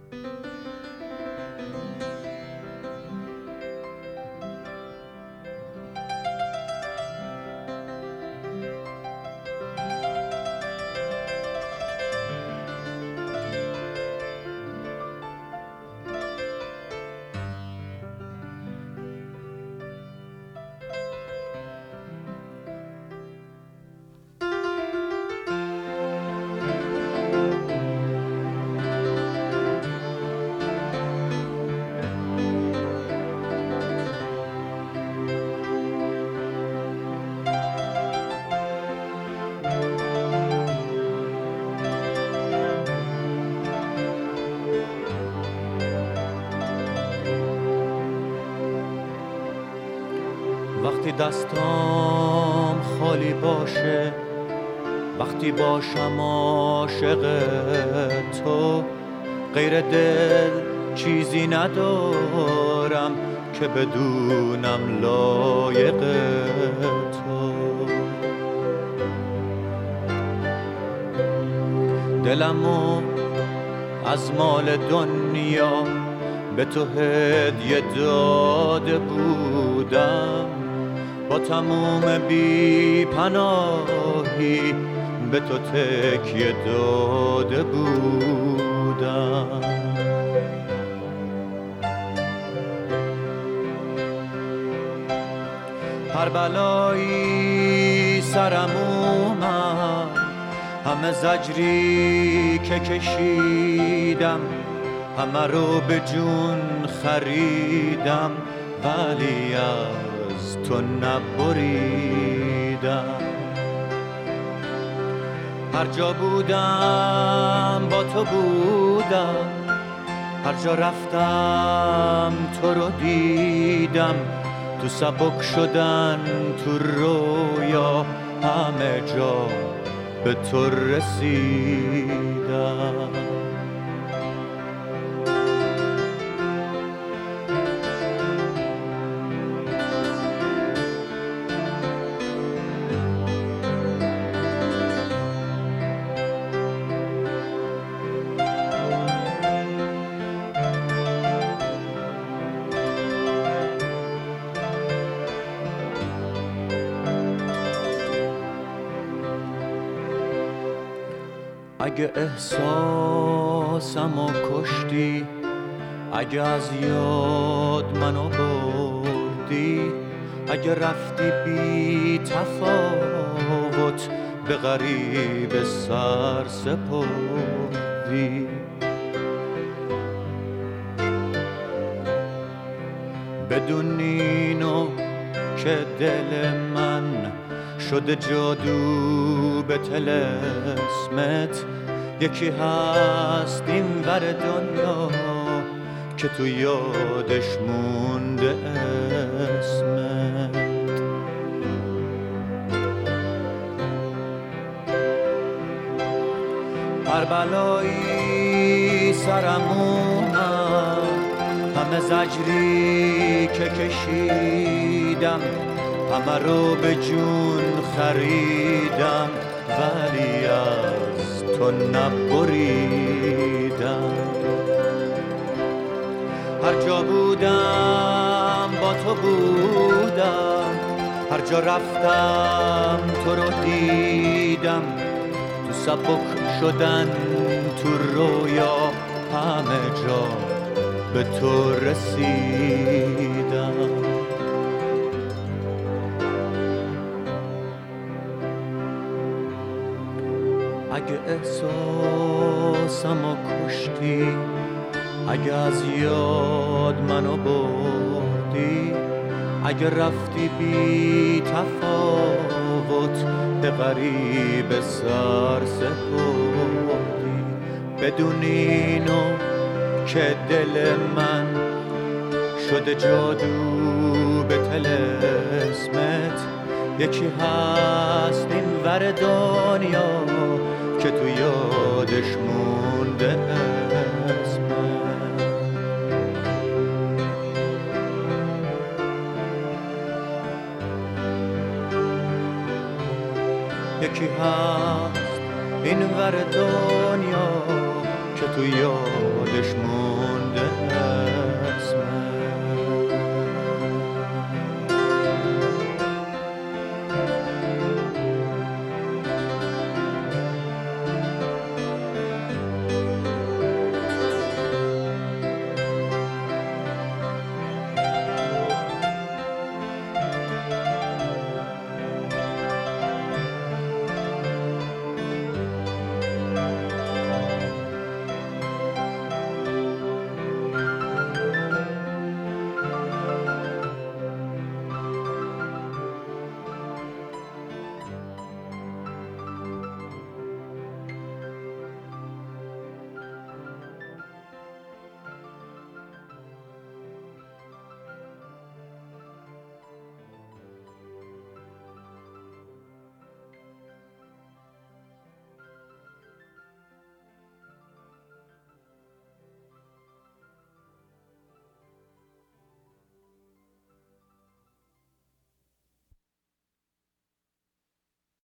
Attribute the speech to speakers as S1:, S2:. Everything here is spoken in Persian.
S1: وقتی دستام خالی باشه، وقتی باشم عاشق تو، غیر دل چیزی ندارم که بدونم لایق تو. دلمو از مال دنیا به تو هدیه داده بودم، با تموم بی پناهی به تو تکیه داده بودم. هر بلایی سرم اومد، همه زجری که کشیدم، همه رو به جون خریدم، ولی از تو نبریدم. هر جا بودم با تو بودم، هر جا رفتم تو رو دیدم، تو سبک شدن تو رویا همه جا به تو رسیدم. اگه احساسمو کشتی، اگه از یاد منو بردی، اگه رفتی بی تفاوت به غریب سر سپردی، بدون اینو که دل من شده جادو به طلسمت، یکی هست این ور دنیا که تو یادش مونده اسمت. هر بلایی سرم اومد، همه زجری که کشیدم، همه رو به جون خریدم، ولی از تو نبریدم. هر جا بودم با تو بودم، هر جا رفتم تو رو دیدم، تو سبک شدن تو رویا همه جا به تو رسیدم. اگه احساسمو کشتی، اگه از یاد منو بردی، اگه رفتی بی تفاوت به غریب سر سپردی، بدون اینو که دل من شده جادو به طلسمت، یکی هست این ور دنیا که تو یادش مونده اسمت. یکی هست این ور دنیا که تو یادش مونده.